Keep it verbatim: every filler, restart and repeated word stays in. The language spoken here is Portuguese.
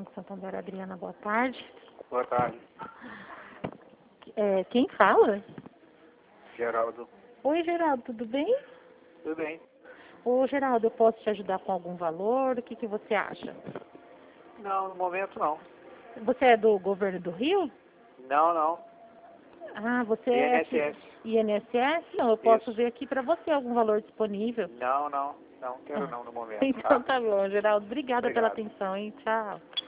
Banco Santander, Adriana, boa tarde. Boa tarde, É, quem fala? Geraldo. Oi, Geraldo, tudo bem? Tudo bem? Ô, Geraldo, eu posso te ajudar com algum valor? O que, que você acha? Não, no momento não. Você é do governo do Rio? Não, não. Ah, você é aqui- I N S S. I N S S? Não, eu posso Isso. ver aqui para você algum valor disponível. Não, não. Não quero Ah, não no momento, então tá? tá bom, Geraldo. Obrigada pela Obrigado. atenção, hein? Tchau.